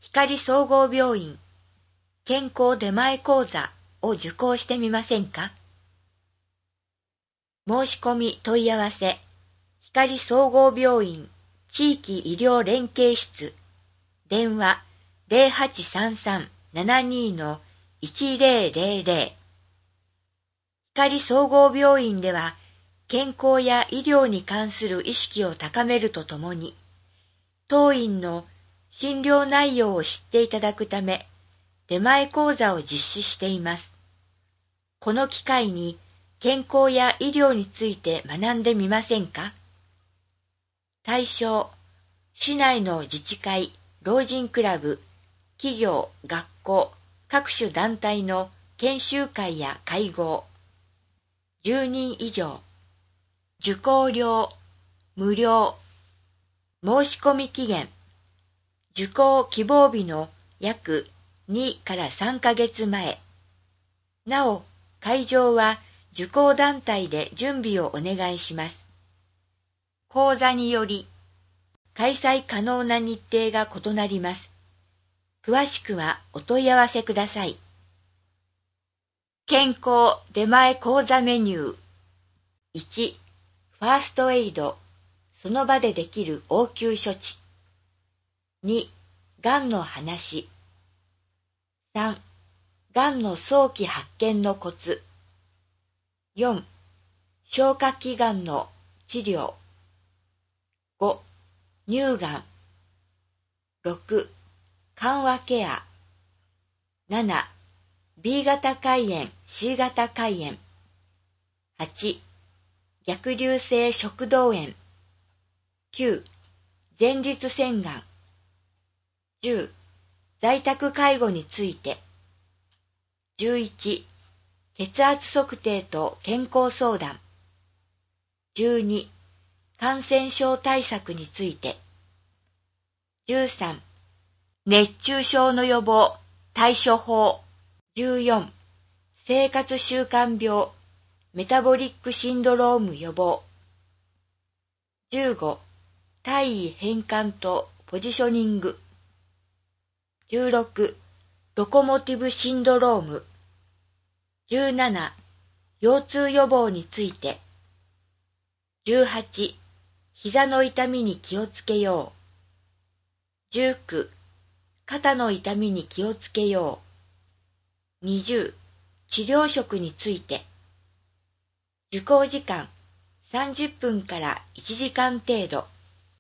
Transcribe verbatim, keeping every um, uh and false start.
光総合病院健康出前講座を受講してみませんか？申し込み問い合わせ、光総合病院地域医療連携室、電話 ゼロはちさんさん ななに の いちゼロゼロゼロ。光総合病院では、健康や医療に関する意識を高めるとともに、当院の診療内容を知っていただくため、出前講座を実施しています。この機会に健康や医療について学んでみませんか？対象、市内の自治会、老人クラブ、企業、学校、各種団体の研修会や会合。じゅうにん以上。受講料、無料。申し込み期限、受講希望日の約にからさんかげつまえ。なお、会場は受講団体で準備をお願いします。講座により、開催可能な日程が異なります。詳しくはお問い合わせください。健康出前講座メニュー。いち、ファーストエイド、その場でできる応急処置。に、がんの話。さん、がんの早期発見のコツ。よん、消化器がんの治療。ご、乳がん。ろく、緩和ケア。なな、ビー 型肝炎、シー 型肝炎。はち、逆流性食道炎。きゅう、前立腺がん。じゅう、在宅介護について。じゅういち、血圧測定と健康相談。じゅうに、感染症対策について。じゅうさん、熱中症の予防、対処法。じゅうよん、生活習慣病、メタボリックシンドローム予防。じゅうご、体位変換とポジショニング。じゅうろく、ロコモティブシンドローム。じゅうなな、腰痛予防について。じゅうはち、膝の痛みに気をつけよう。じゅうきゅう、肩の痛みに気をつけよう。にじゅう、治療食について。受講時間さんじゅっぷんからいちじかん程度。